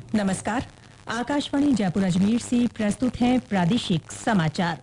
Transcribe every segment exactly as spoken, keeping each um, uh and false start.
नमस्कार। आकाशवाणी जयपुर अजमेर से प्रस्तुत है प्रादेशिक समाचार।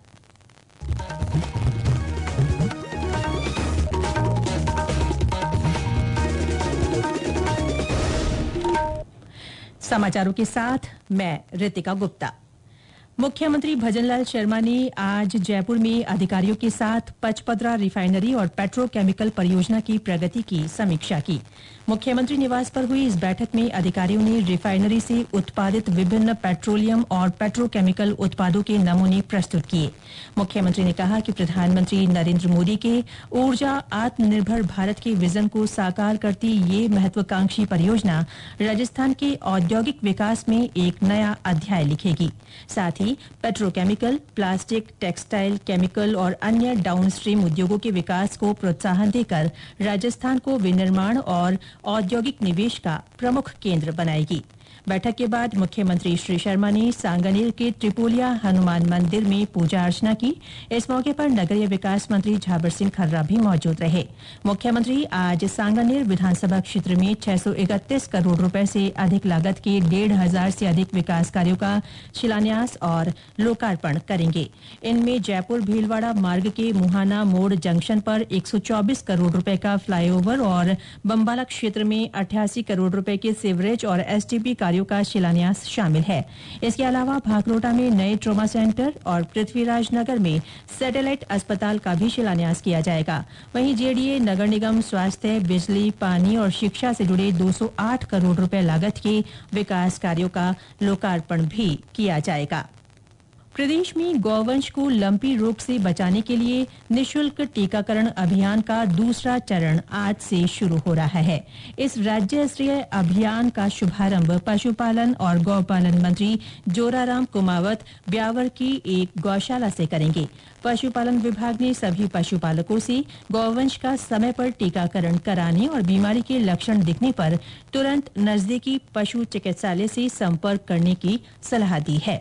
समाचारों के साथ मैं रितिका गुप्ता। मुख्यमंत्री भजनलाल शर्मा ने आज जयपुर में अधिकारियों के साथ पचपदरा रिफाइनरी और पेट्रोकेमिकल परियोजना की प्रगति की समीक्षा की। मुख्यमंत्री निवास पर हुई इस बैठक में अधिकारियों ने रिफाइनरी से उत्पादित विभिन्न पेट्रोलियम और पेट्रोकेमिकल उत्पादों के नमूने प्रस्तुत किए। मुख्यमंत्री ने कहा कि प्रधानमंत्री नरेंद्र मोदी के ऊर्जा आत्मनिर्भर भारत के विजन को साकार करती ये महत्वाकांक्षी परियोजना राजस्थान के औद्योगिक विकास में एक नया अध्याय लिखेगी। साथ ही पेट्रोकेमिकल, प्लास्टिक, टेक्सटाइल, केमिकल और अन्य डाउनस्ट्रीम उद्योगों के विकास को प्रोत्साहन देकर राजस्थान को विनिर्माण और औद्योगिक निवेश का प्रमुख केंद्र बनाएगी। बैठक के बाद मुख्यमंत्री श्री शर्मा ने सांगानेर के त्रिपोलिया हनुमान मंदिर में पूजा अर्चना की। इस मौके पर नगरीय विकास मंत्री झाबर सिंह खर्रा भी मौजूद रहे। मुख्यमंत्री आज सांगानेर विधानसभा क्षेत्र में छह सौ इकतीस करोड़ रुपए से अधिक लागत के डेढ़ हजार से अधिक विकास कार्यों का शिलान्यास और लोकार्पण करेंगे। इनमें जयपुर भीलवाड़ा मार्ग के मुहाना मोड़ जंक्शन पर एक सौ चौबीस करोड़ रुपए का फ्लाईओवर और बम्बाला क्षेत्र में अठासी करोड़ रुपए के सीवरेज और एसटीपी कार्यों का शिलान्यास शामिल है। इसके अलावा भाकरोटा में नए ट्रोमा सेंटर और पृथ्वीराज नगर में सैटेलाइट अस्पताल का भी शिलान्यास किया जाएगा। वहीं जेडीए नगर निगम स्वास्थ्य, बिजली, पानी और शिक्षा से जुड़े दो सौ आठ करोड़ रुपए लागत के विकास कार्यों का लोकार्पण भी किया जाएगा। प्रदेश में गौवंश को लंपी रोग से बचाने के लिए निःशुल्क टीकाकरण अभियान का दूसरा चरण आज से शुरू हो रहा है। इस राज्य स्तरीय अभियान का शुभारंभ पशुपालन और गौपालन मंत्री जोराराम कुमावत ब्यावर की एक गौशाला से करेंगे। पशुपालन विभाग ने सभी पशुपालकों से गौवंश का समय पर टीकाकरण कराने और बीमारी के लक्षण दिखने पर तुरंत नजदीकी पशु चिकित्सालय से संपर्क करने की सलाह दी है।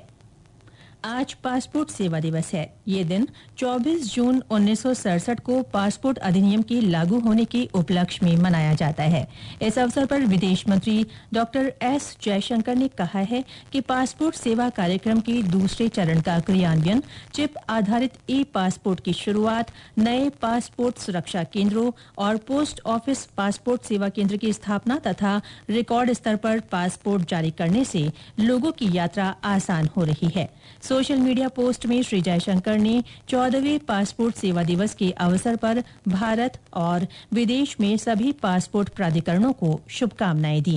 आज पासपोर्ट सेवा दिवस है। ये दिन चौबीस जून उन्नीस सौ सड़सठ को पासपोर्ट अधिनियम के लागू होने के उपलक्ष्य में मनाया जाता है। इस अवसर पर विदेश मंत्री डॉक्टर एस जयशंकर ने कहा है कि पासपोर्ट सेवा कार्यक्रम के दूसरे चरण का क्रियान्वयन, चिप आधारित ई पासपोर्ट की शुरुआत, नए पासपोर्ट सुरक्षा केंद्रों और पोस्ट ऑफिस पासपोर्ट सेवा केंद्र की स्थापना तथा रिकॉर्ड स्तर पर पासपोर्ट जारी करने से लोगों की यात्रा आसान हो रही है। सोशल मीडिया पोस्ट में श्री जयशंकर ने चौदहवें पासपोर्ट सेवा दिवस के अवसर पर भारत और विदेश में सभी पासपोर्ट प्राधिकरणों को शुभकामनाएं दी।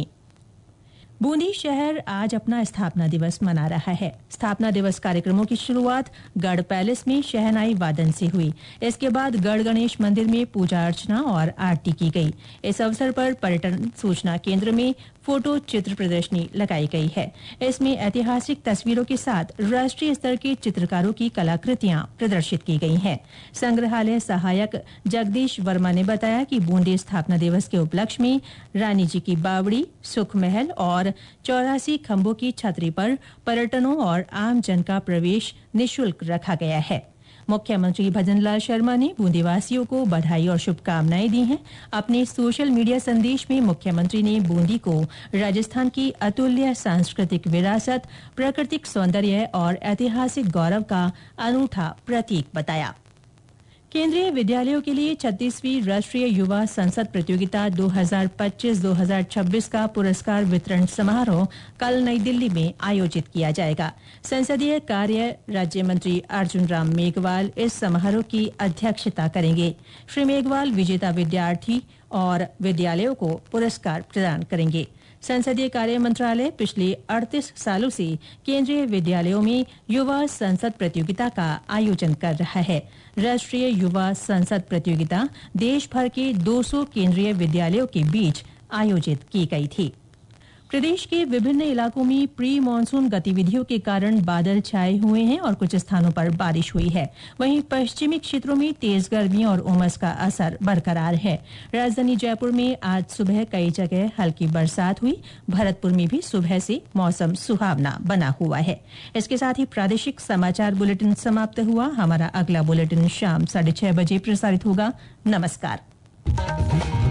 बूंदी शहर आज अपना स्थापना दिवस मना रहा है। स्थापना दिवस कार्यक्रमों की शुरुआत गढ़ पैलेस में शहनाई वादन से हुई। इसके बाद गढ़ गणेश मंदिर में पूजा अर्चना और आरती की गई। इस अवसर पर पर्यटन सूचना केंद्र में फोटो चित्र प्रदर्शनी लगाई गई है। इसमें ऐतिहासिक तस्वीरों के साथ राष्ट्रीय स्तर के चित्रकारों की कलाकृतियां प्रदर्शित की गई हैं। संग्रहालय सहायक जगदीश वर्मा ने बताया कि बूंदी स्थापना दिवस के उपलक्ष्य में रानी जी की बावड़ी, सुख महल और चौरासी खंभों की छतरी पर पर्यटनों और आम जन का प्रवेश निःशुल्क रखा गया है। मुख्यमंत्री भजनलाल शर्मा ने बूंदीवासियों को बधाई और शुभकामनाएं दी हैं। अपने सोशल मीडिया संदेश में मुख्यमंत्री ने बूंदी को राजस्थान की अतुल्य सांस्कृतिक विरासत, प्राकृतिक सौंदर्य और ऐतिहासिक गौरव का अनूठा प्रतीक बताया। केंद्रीय विद्यालयों के लिए छत्तीसवीं राष्ट्रीय युवा संसद प्रतियोगिता दो हज़ार पच्चीस दो हज़ार छब्बीस का पुरस्कार वितरण समारोह कल नई दिल्ली में आयोजित किया जाएगा। संसदीय कार्य राज्य मंत्री अर्जुन राम मेघवाल इस समारोह की अध्यक्षता करेंगे। श्री मेघवाल विजेता विद्यार्थी और विद्यालयों को पुरस्कार प्रदान करेंगे। संसदीय कार्य मंत्रालय पिछले अड़तीस सालों से केंद्रीय विद्यालयों में युवा संसद प्रतियोगिता का आयोजन कर रहा है। राष्ट्रीय युवा संसद प्रतियोगिता देश भर के दो सौ केंद्रीय विद्यालयों के बीच आयोजित की गई थी। प्रदेश के विभिन्न इलाकों में प्री मानसून गतिविधियों के कारण बादल छाए हुए हैं और कुछ स्थानों पर बारिश हुई है। वहीं पश्चिमी क्षेत्रों में तेज गर्मी और उमस का असर बरकरार है। राजधानी जयपुर में आज सुबह कई जगह हल्की बरसात हुई। भरतपुर में भी सुबह से मौसम सुहावना बना हुआ है। इसके साथ ही प्रादेशिक समाचार बुलेटिन समाप्त हुआ। हमारा अगला बुलेटिन शाम साढ़े छह बजे प्रसारित होगा। नमस्कार।